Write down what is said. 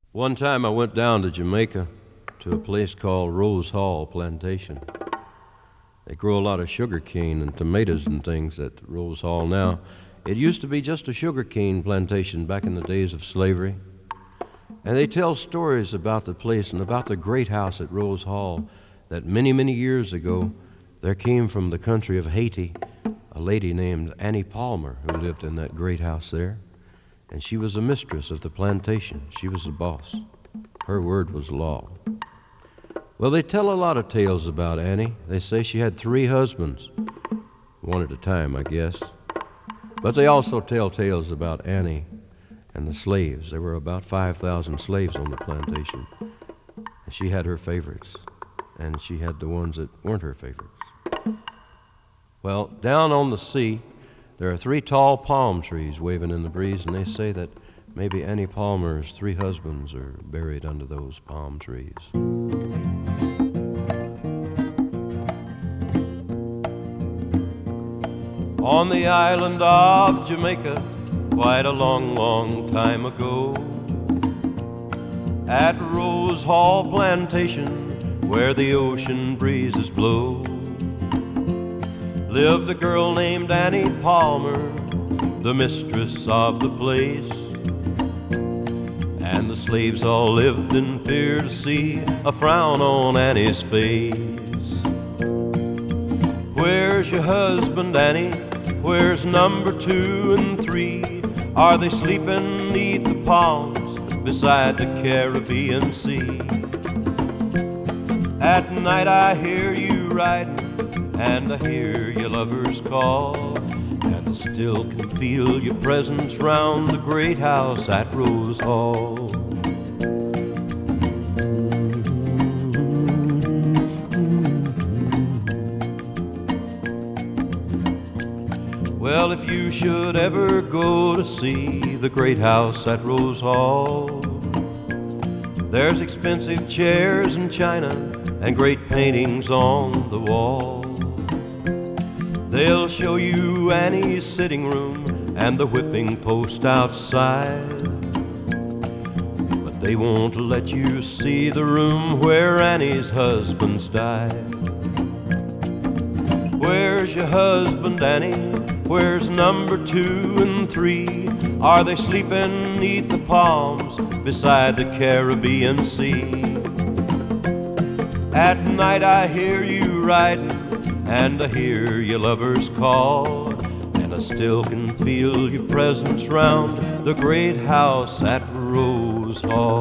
One time I went down to Jamaica to a place called Rose Hall Plantation. They grow a lot of sugar cane and tomatoes and things at Rose Hall now. It used to be just a sugar cane plantation back in the days of slavery. And they tell stories about the place and about the great house at Rose Hall that many, many years ago there came from the country of Haiti a lady named Annie Palmer who lived in that great house there. And she was a mistress of the plantation. She was the boss. Her word was law. Well, they tell a lot of tales about Annie. They say she had 3 husbands, one at a time, I guess. But they also tell tales about Annie and the slaves. There were about 5,000 slaves on the plantation. And she had her favorites, and she had the ones that weren't her favorites. Well, down on the sea, there are 3 tall palm trees waving in the breeze, and they say that maybe Annie Palmer's 3 husbands are buried under those palm trees. On the island of Jamaica, quite a long, long time ago, at Rose Hall Plantation, where the ocean breezes blow, lived a girl named Annie Palmer, the mistress of the place. And the slaves all lived in fear to see a frown on Annie's face. Where's your husband, Annie? Where's number 2 and 3? Are they sleeping 'neath the palms beside the Caribbean Sea? At night I hear you riding, and I hear your lovers call, and I still can feel your presence round the great house at Rose Hall. Well, if you should ever go to see the great house at Rose Hall, there's expensive chairs and china and great paintings on the wall. They'll show you Annie's sitting room and the whipping post outside, but they won't let you see the room where Annie's husbands died. Where's your husband, Annie? Where's number 2 and 3? Are they sleeping 'neath the palms beside the Caribbean Sea? At night I hear you riding, and I hear your lovers call, and I still can feel your presence round the great house at Rose Hall.